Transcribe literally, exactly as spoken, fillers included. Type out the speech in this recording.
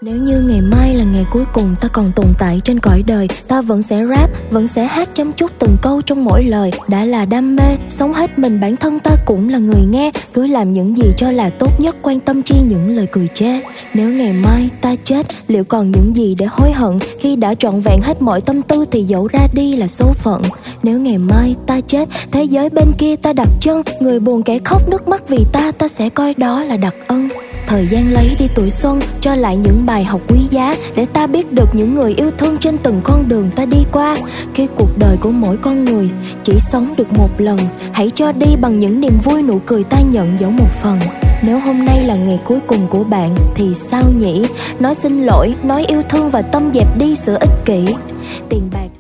Nếu như ngày mai là ngày cuối cùng ta còn tồn tại trên cõi đời, ta vẫn sẽ rap, vẫn sẽ hát chăm chút từng câu trong mỗi lời. Đã là đam mê, sống hết mình bản thân ta cũng là người nghe. Cứ làm những gì cho là tốt nhất, quan tâm chi những lời cười chê. Nếu ngày mai ta chết, liệu còn những gì để hối hận? Khi đã trọn vẹn hết mọi tâm tư thì dẫu ra đi là số phận. Nếu ngày mai ta chết, thế giới bên kia ta đặt chân, người buồn kẻ khóc nước mắt vì ta, ta sẽ coi đó là đặc ân. Thời gian lấy đi tuổi xuân, cho lại những bài học quý giá, để ta biết được những người yêu thương trên từng con đường ta đi qua. Khi cuộc đời của mỗi con người chỉ sống được một lần, hãy cho đi bằng những niềm vui, nụ cười ta nhận dẫu một phần. Nếu hôm nay là ngày cuối cùng của bạn thì sao nhỉ? Nói xin lỗi, nói yêu thương và tâm dẹp đi sự ích kỷ. Tiền bạc